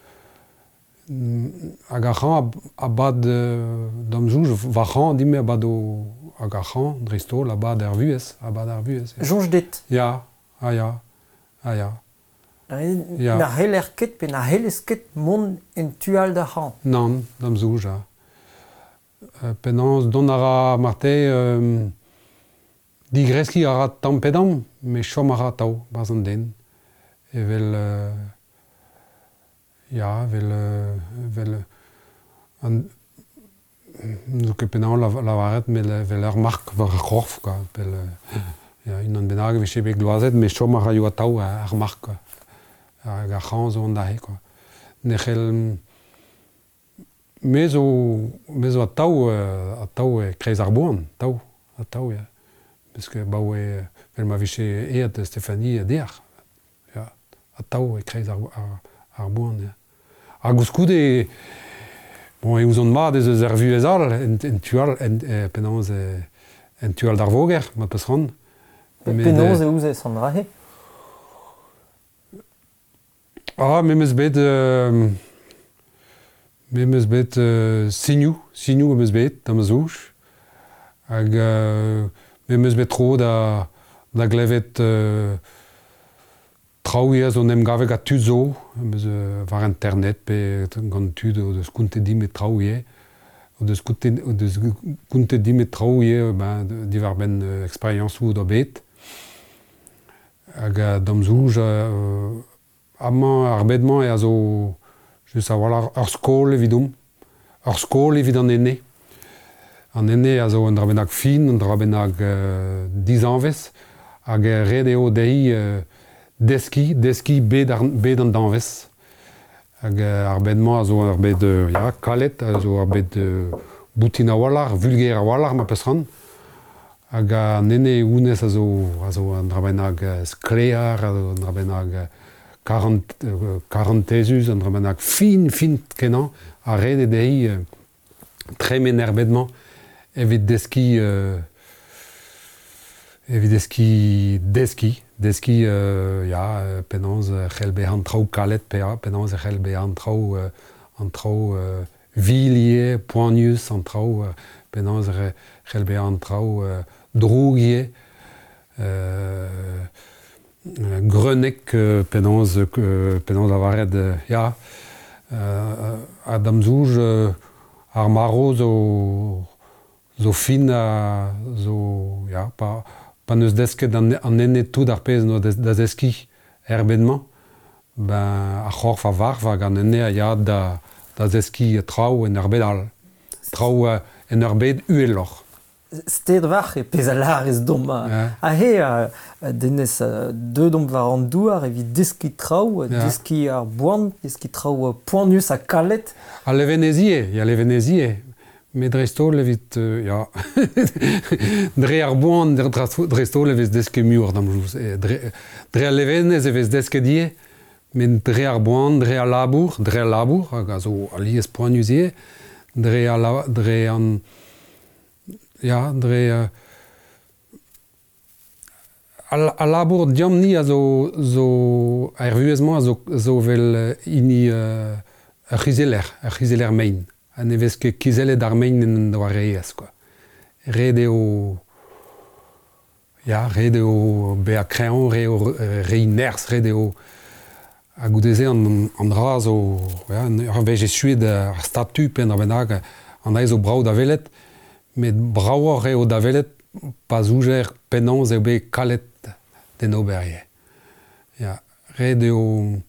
Hag ac'han a bad d'am zouj vac'han dime a bad hag ac'han, dristol, a bad ar vuez. Jonj det. Ya, ya. Ah ja. Ja. Na heller ket pe na helles ket mon en tual da han. Non, d'am zouj, ja. Penans, don ara marte, digreski ara tampedam, me chom ara tau, baz an den. Evel, ja, vel, an, zo ket penan lavaret, vel ar mark var ar c'horf, quoi. Pel, ja, un an benag veche bet gloazet, me chom ara yo a tau ar mark, quoi. Hag ar c'han zo an dahe, quoi. Nechel, mezo a tau kreiz ar boan, a tau, ja. Peske baoe, vel ma veche eat Stéphanie dear. Ja, a tau kreiz ar boan, ja. A gouskoude, bon, e ouzon mat ez eus ar vuez all, en tual, penans, en tual d'ar voger, ma peus ran. Penans e ouzez an rahe? Ah, me meus bet signou meus bet, da ma zouch. Hag me meus bet tro da glevet traouiez on em gavek a tud zo, meus var internet pe gant tud o deus kounte dimet traouie. O deus kounte dimet traouie, divar ben eksperyans ou da bet. Hag da ma zouch, amañ ar bedman e a zo just a wala ar skol evidom. Ar skol evit an ene. An ene a zo an dra bennak fin, an dra bennak 10 anvez. Hag red eo deiz deski bet an danvez. Hag ar bedman a zo ar bet kalet, a zo ar bet boutin a walar, vulger a walar ma peus ran. Hag an ene ounez a zo an dra bennak sklear, a zo an dra bennak 40 ezus, an dra bennak fin kenan, a red deiz tremen er bedman, evit deski, ja, penans c'hell bet an traoù kalet PA, penans c'hell bet an traoù vilie, poanius, an traoù, penans c'hell bet an traoù drougie, grenek penans a varet, ja, a dam zouj ar maro zo fin, zo, ja, pa neus desket an ene tout ar pez no da zeski er bedman, ben a c'horf a varf hag an ene a ya da zeski traoù en ur bed all. Traoù en ur bed ueloc'h. Sted varch e pez a larez dom. A he, denez deux dom var an douar evit deski traoù, deski ar boan, deski traoù poanius a kalet. A levenezie, ya levenezie. Me dresto levit, ja, dre ar boan, dresto levez deske mur dam jouz. Dre a levenez evez deske die, men dre ar boan, dre a labour, hag a zo aliez poanuzie, dre an, ja, dre a labour diamni a zo ar vuezman a zo vel ini a chizeler mein. A nevez ket kizelet ar mein en doa reiez, quoi. Red eo be a krean, re ners, red eo a goudeze an dra zo, ar veze suet ar statu pen ar bennak, an a zo brav da velet, met brav eo da velet, pa zoujer penans eo be kalet den oberje. Ja, red eo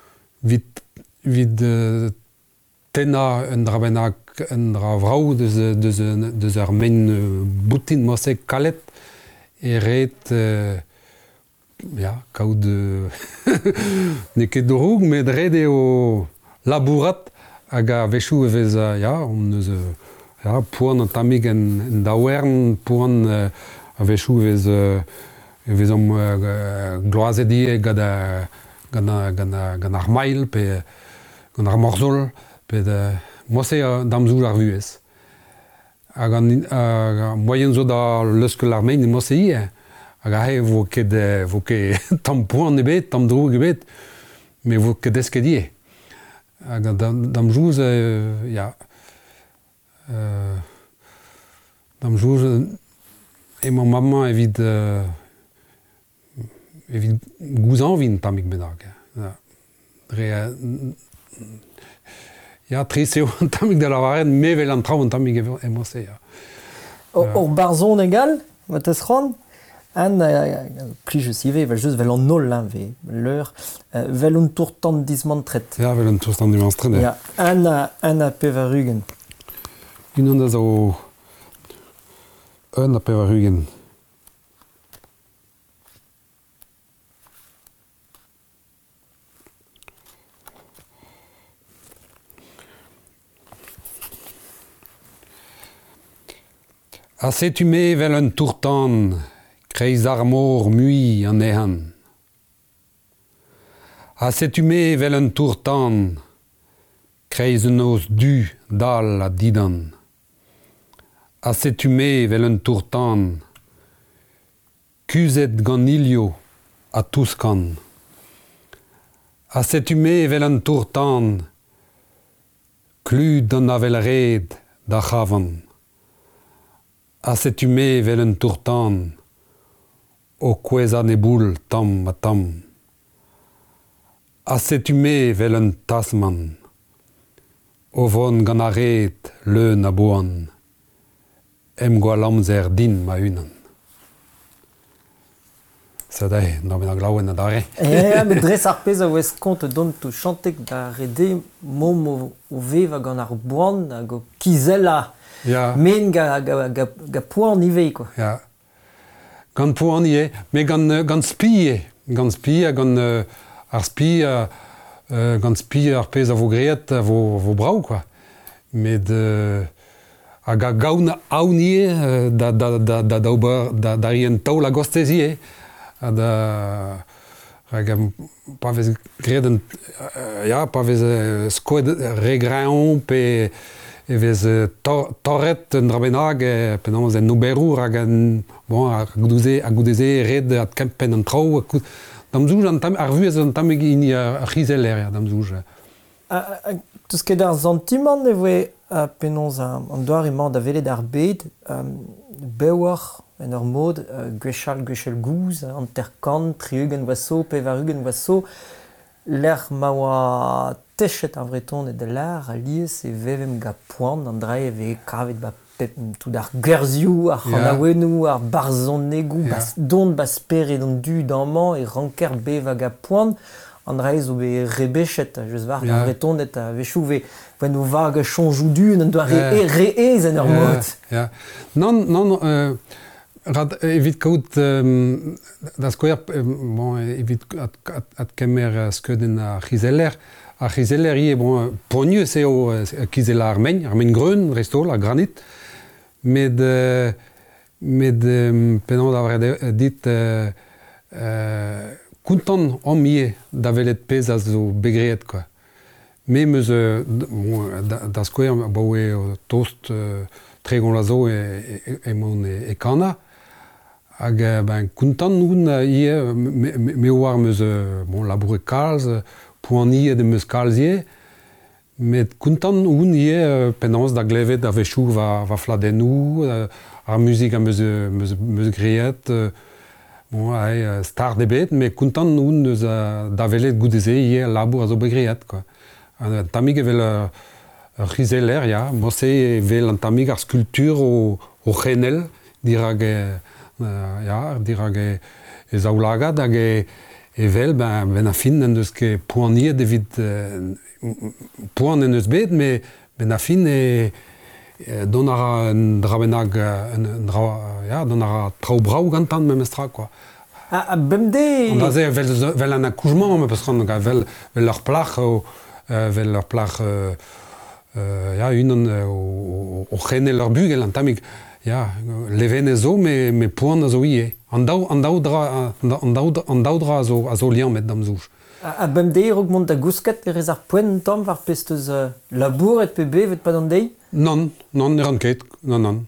vid tena un dra bennak, un dra vrav deus ar men boutin mosek kalet, e ret, ja, kaout ne ket droug, met red eo labourat hag a vechou evez, ja, on eus, ja, poan an tamig en daouern, poan a vechou evez om gloazedie gant ar mail, pe gant ar morzol, pe mose dam zouj ar vuez. Hag moyen zo da leuskel ar mein mose hi, hag a he vo ket tam poan ebet, tam droug ebet, me vo ket desket die. Hag dam jouz, ja, dam jouz, emañ mamman evit evit gouzan vin tamik bennak. Ya, treseo an tamik de la varen, mevel an traoù an tamik emose. Or barzon egal, vat eus c'hoant, plus je sive, vel just vel an nol l'heure, vel un tourtant dismantret. Ya, vel un tourtant dismantret. Ya, an a pevarugen. Unan da zo... Un a pevarugen. A setu me vel un tourtan, kreiz armor mui an ehan. A setu me vel un tourtan, kreiz un os du dal a didan. A setu me vel un tourtan, kuzet gant ilio a touskan. A setu me vel un tourtan, klud an avel red da chavan. A setu me vel un tourtan, o kweza ne boul tam a tam. A setu me vel un tasman, o von gant a red leun a boan. Em gwal amzer din ma unan. Sadai, no ben a glaouen a dare. Met dres ar pez a oez kont don to chantek da rede mom o vev gant ar boan hag o kizella. Ya. Men ga poan ivei, quoi. Ja. Gant poan ie, me gant spie. Gant spie, ar spie, gant spie ar pez a vo greet, a vo brau, quoi. Met hag a gaoun aoun ie da rien taol a gostez ie. Hag pa vez greet ya, pa vez skoet regreon pe... Evez torret un drabenag penans en oberour hag a goudeze red at kempen an trao. Damzouj ar vuez an tamig ini a chizeller, damzouj. Teus ket ar zantiman e voe penans an doar emañ da velet ar bed, bewar en ur mod, gwechal gouz, an terkan, triugen vaso, pevarugen vaso, l'er ma oa techet ar vreton e de l'ar a liez e vevem ga poan an dra ve kavet ba tout ar gwerzioù, ar c'hanaouenou, ar barzonegou, don bas peret an du d'amman e ranker bev ga poan, an dra zo be rebechet, jeus var ar vreton et a vechou ve nou vag a chonjou dun an doar re-ez en ur mod. Non, rad evit kaout da skoer, evit at kemer skeudenn a chizeller. A chizeller ie, pogneux eo kizella armen greun, restol, a granit. Med penand a vre dit kontant om ie da velet pez a zo begreet, quoi. Me meus da skoer baoe toast tregon la zo emon e kana. Hag kontant noun ie, me oar meus laboure kalz, poan ie de meus kalz ie, met kontant noun ie penans da glevet a vechou va fladennou, ar musik a meus greet, star debet, me kontant noun eus da velet goudeze ie labour a zo begreet, quoi. Tamig evel ur chizeller, ya, mose evel an tamig ar skulptur o chenel, dirag e zaoulagad hag evel ben a fin en deus ket poan ie devit poan en eus bet, me ben a fin don ar drabenag don ar trao brau gantan me mestra, quoi. A bemde... On a ze vel an akoujman, parce qu'on a vel ur plach unan o chenel ur bugel an tamig. Ya, leven e zo, me poan a zo ie. An daoudra a zo liam met damzouj. A bemde rog mont da gousket e rez ar poen tam var pesteus labour et pebe vet pa d'an dei? Non, ne ran ket, non.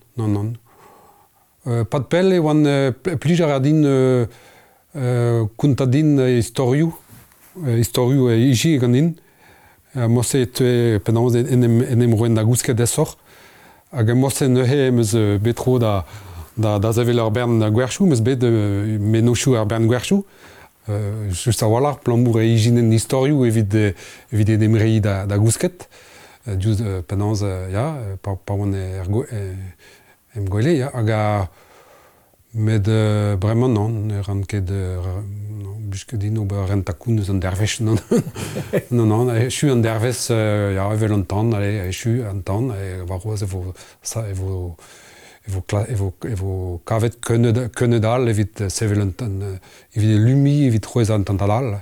Pat pel e oan plij ar din kontadin historiou e iji gant din. Mosse penans en roen da gousket esor. Hag mosse neuhe meus betro da zavel ur bern gwerchou, meus bet menochou ur bern gwerchou. Just a walar plamour e ijinen historiou evit emrei da gousket. Just penans, pa oan em goele, hag a med bremañ non, ran ket busket din ober rentakoun eus an dervech non. Non, echu an dervez evel an tan, echu an tan, war roaz evo kavet keunedal evit sevel evit lumi evit roez an tantal.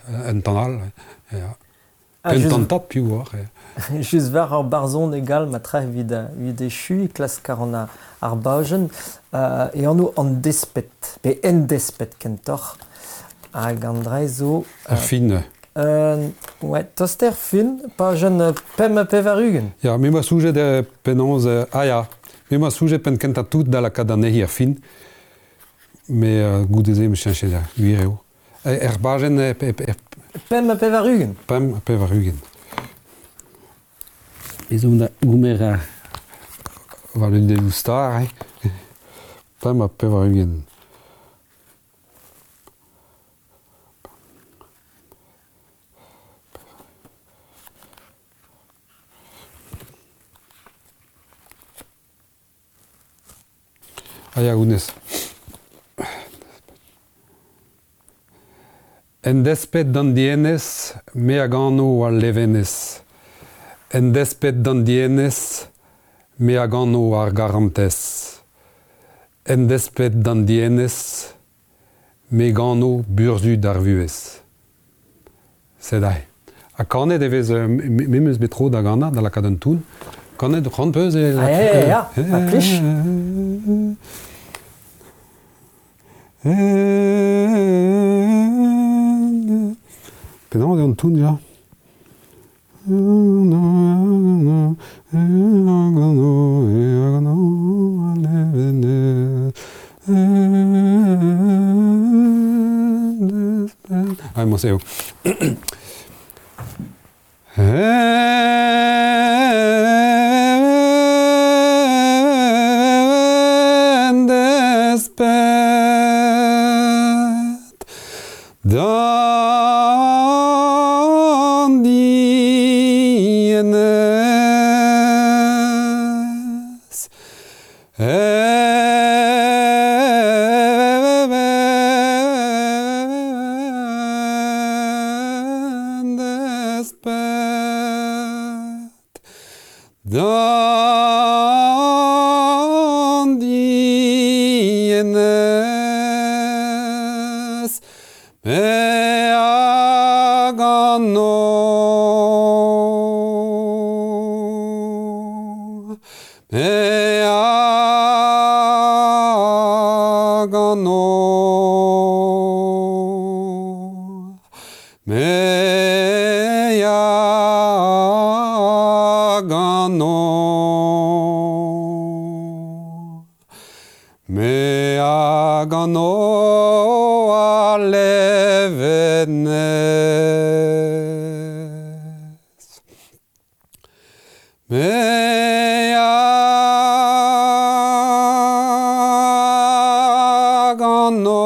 Pentantat piou war. Just war ar barzon egal ma tra evit echu, klask ar baojen, e anno an despet, pe en despet kentor, hag an dreizo... Ar fin. Ouais, toster fin, pa jeun pem a pevarugen. Ja, me ma soujet penans, me ma soujet pen kenta tout da la kad an ehi ar fin, me goudeze me chanche da, uireo. Er bajen Pem a pevarugen. Pem a pevarugen. Ezon da goumera war l'une de star, Pem a pevarugen. Aya gounez. En despet d'an dienez, me a gano ar levenez. En despet d'an dienez, me a gano ar garantez. En despet d'an dienez, me gano burzu d'ar vuez. Sedai. A kanet evez memeus betro da gana, da la kadentoun, kanet ran peus e... Ja, a plech. Penaos eo an toun, ja. Ah, mos eo. En despet d'an dienez, en despet d'an dienez, me a gano, me a gano, me a gano, me a gano a levenez. Me a gano,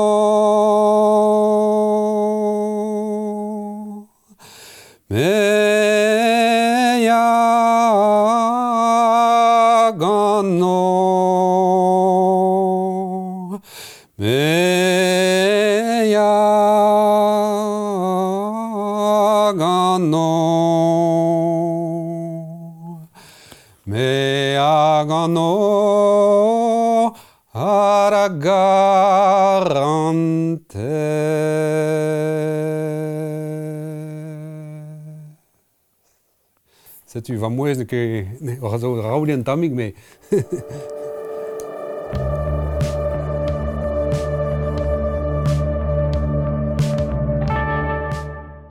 me a gano, me a gano, me a gano ar garantez. Setu, va mouez que raoulien tamig, mais